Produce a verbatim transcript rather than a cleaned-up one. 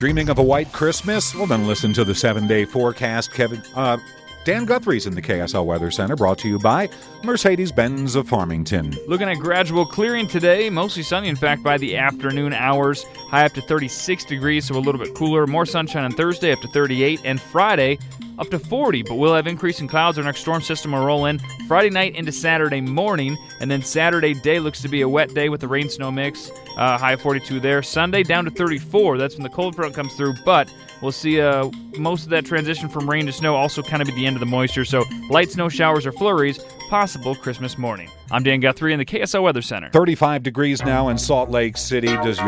Dreaming of a white Christmas? Well, then listen to the seven-day forecast. Kevin, uh, Dan Guthrie's in the K S L Weather Center, brought to you by Mercedes-Benz of Farmington. Looking at gradual clearing today, mostly sunny, in fact, by the afternoon hours. High up to thirty-six degrees, so a little bit cooler. More sunshine on Thursday, up to thirty-eight, and Friday, up to forty. But we'll have increasing clouds. Our next storm system will roll in Friday night into Saturday morning, and then Saturday day looks to be a wet day with the rain-snow mix. Uh, high of forty-two there. Sunday down to thirty-four. That's when the cold front comes through, but we'll see uh, most of that transition from rain to snow also kind of be the end of the moisture, so light snow showers or flurries possible Christmas morning. I'm Dan Guthrie in the K S L Weather Center. thirty-five degrees now in Salt Lake City. Does